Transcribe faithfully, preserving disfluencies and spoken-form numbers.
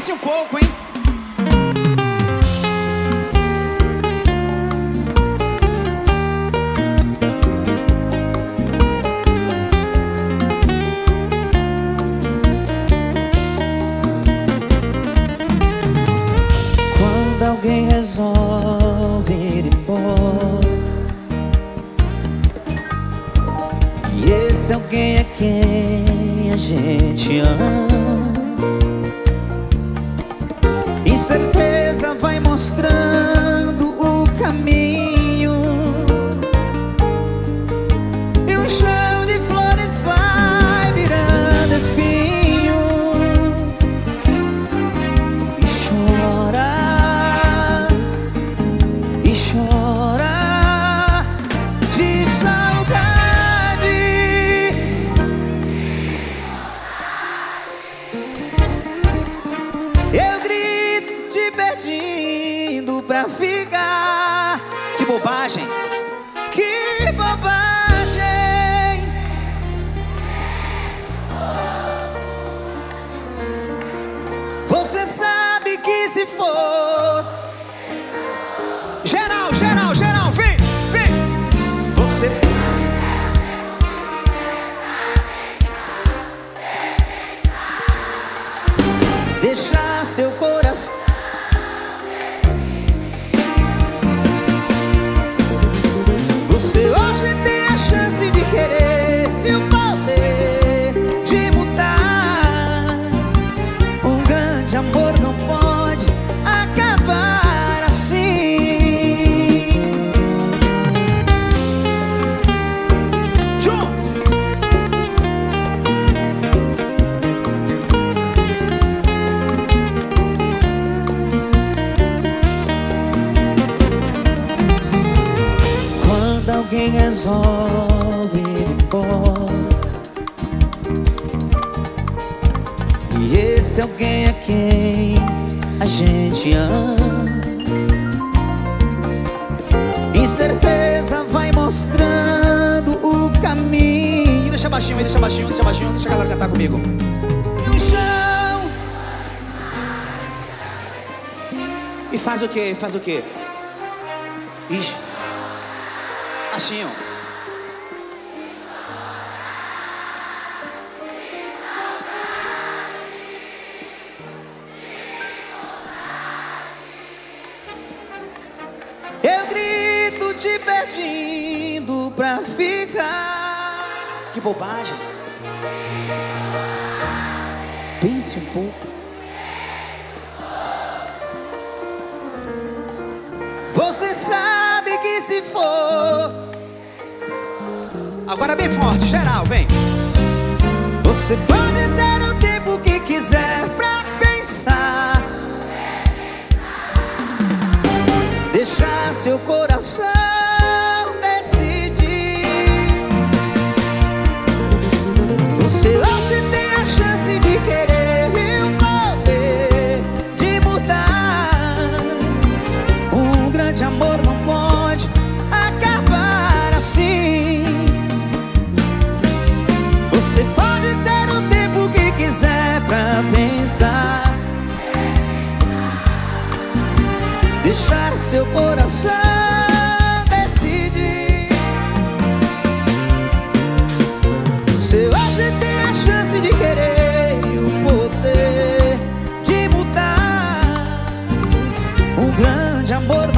Pense um pouco, hein? Quando alguém resolve ir embora, e esse alguém é quem a gente ama, incerteza vai mostrando o caminho, e um chão de flores vai virando espinhos, e chora, e chora de saudade. Eu grito te pedindo pra ficar. Que bobagem! Que bobagem! Você sabe que se for, Geral, geral, geral, vem, vem! você deixar seu coração. Você hoje tem a chance de querer e o poder de mudar. Um grande amor não pode acabar assim. Jun! Quando alguém resolve ir embora, e esse alguém é quem a gente ama, incerteza vai mostrando o caminho, Deixa baixinho, deixa baixinho, deixa baixinho, deixa a galera cantar comigo. e um chão. E faz o quê? Faz o quê? Ixi. Baixinho. Eu grito te pedindo pra ficar. Que bobagem! Pense um pouco. Você sabe que se for, Agora bem forte, geral, vem! você pode ter o tempo que quiser pra pensar, deixar seu coração decidir. Você hoje tem a chance de querer e o poder de mudar. Um grande amor não pode acabar assim. Você pode ter o tempo que quiser pra pensar, deixar seu coração decidir. Você hoje tem a chance de querer e o poder de mudar. Um grande amor